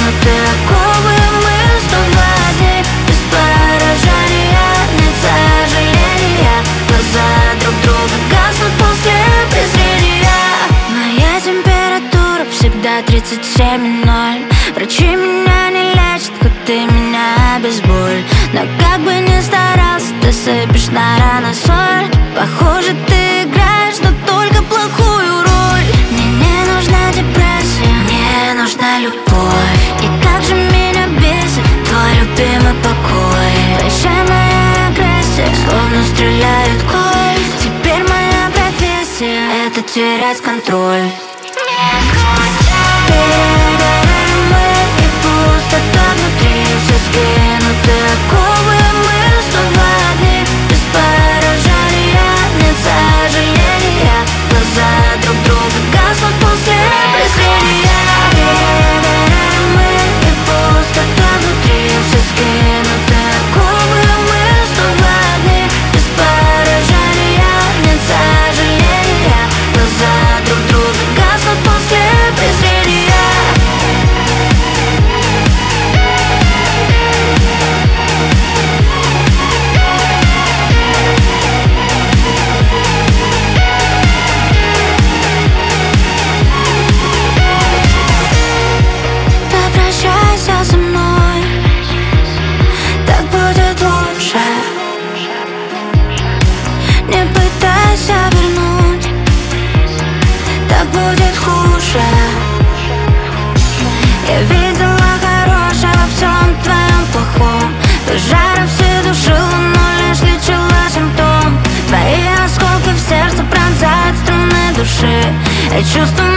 скинуты оковы, мы снова одни, без поражения, нет сожаления. Глаза друг друга гаснут после презрения. Моя температура всегда 37,0. Врачи меня не лечат, хоть ты меня обезболь. Но как бы ни старался, ты сыпешь на раны соль. Похоже, ты играешь, но только плохую роль. Мне не нужна депрессия, мне нужна любовь. И как же меня бесит твой любимый покой. Прощай, моя агрессия, словно стреляет коль. Теперь моя профессия — это терять контроль. Перегорим мы, и пустота внутри. Все скинуты оковы, мы снова одни, без поражения, нет сожаления. Глаза друг друга гаснут после презрения. Перегорим мы, и пустота внутри. Все скинуты оковы, мы снова одни, без поражения, нет сожаления. Глаза друг друга гаснут после презрения. Попрощайся со мной, так будет лучше. Не пытайся вернуть, так будет хуже. Я видела хорошее во всем твоем плохом. Пожаром все душила, но лишь лечила симптом. Твои осколки в сердце пронзают струны души. Я чувствую